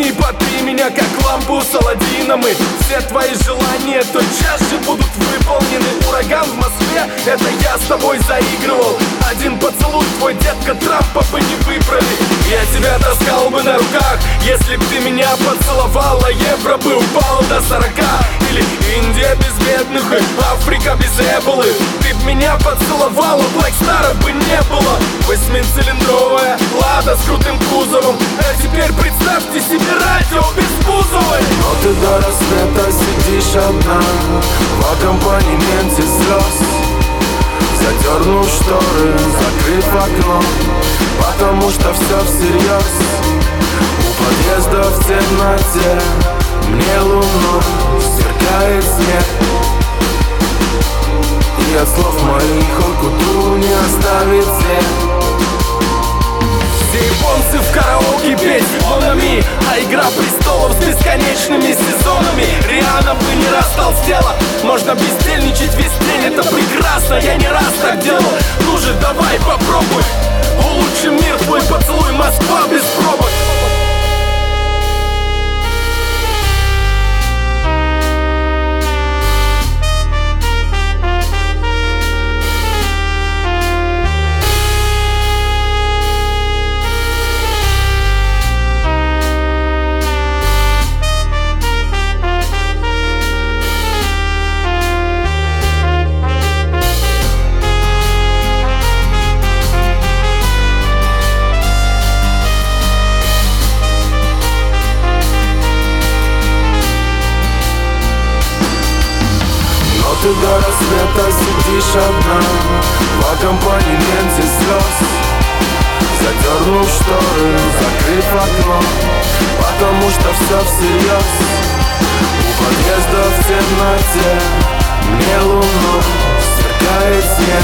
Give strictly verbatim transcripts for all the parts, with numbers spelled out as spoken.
Возьми, потри меня, как лампу с Аладдином, и все твои желания тотчас же будут выполнены. Ураган в Москве, это я с тобой заигрывал. Один поцелуй, твой детка Трампа бы не выбрали. Я тебя таскал бы на руках, если б ты меня поцеловала. Евро бы упало до сорока. Или Индия без бедных и Африка без эболы. Ты б меня поцеловала, Блэкстара бы не было. Восьмицилиндровая Лада с крутым кузовом. А теперь представьте себе радио без Бузовой. Но ты до рассвета сидишь одна в аккомпанементе слез, задернув шторы, закрыв окно, потому что все всерьез. У подъезда в темноте мне луной сверкает снег, и от слов моих он к утру не оставит след. Все японцы в караоке петь «Монами», а «Игра престолов» с бесконечными сезонами. Риhanna бы не растолстела. Можно бездельничать весь день, это прекрасно. Я не раз так делал. Ну же, давай попробуй. Улучшим мир, твой поцелуй, Москва без пробок. Ты до рассвета сидишь одна в аккомпанементе слез, задернув шторы, закрыв окно, потому что все всерьез. У подъезда в темноте мне луной сверкает снег,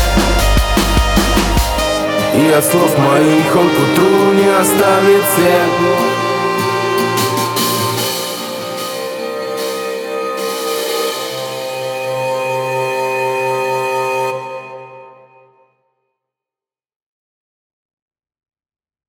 и от слов моих он к утру не оставит след.